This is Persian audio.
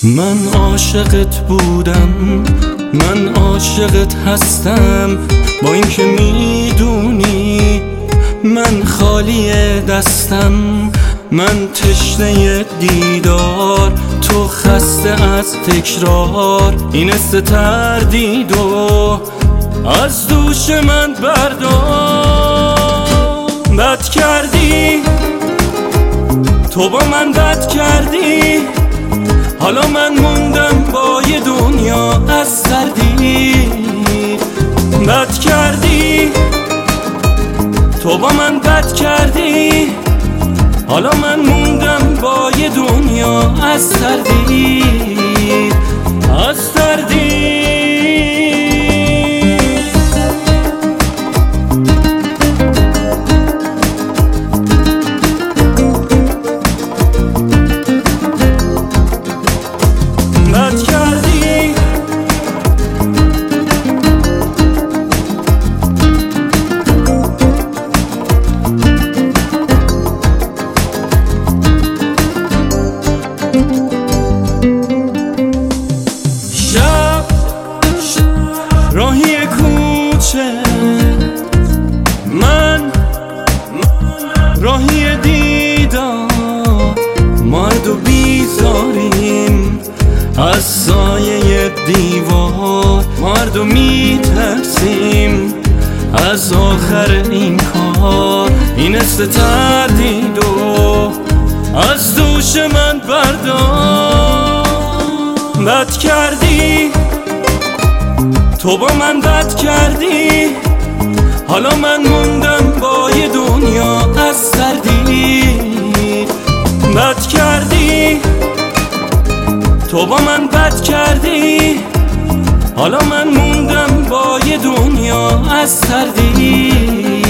من عاشقت بودم، من عاشقت هستم، با اینکه میدونی من خالی دستم. من تشنه دیدار، تو خسته از تکرار. این تردید و از دوش من بردار. بد کردی تو، با من بد کردی، حالا من موندم با یه دنیا از سردی. بد کردی تو، با من بد کردی، حالا من موندم با یه دنیا از سردی، از سردی. بد کردی شب راهی کوچه، من راهی دیدار. مرد و بیزاریم از سایه دیوار، مرد و میترسیم از آخر این کار. این تردید و از دوش من بردار. بد کردی تو، با من بد کردی، حالا من موندم با یه دنیا از سردی. بد کردی تو، با من بد کردی، حالا من موندم با یه دنیا از سردی.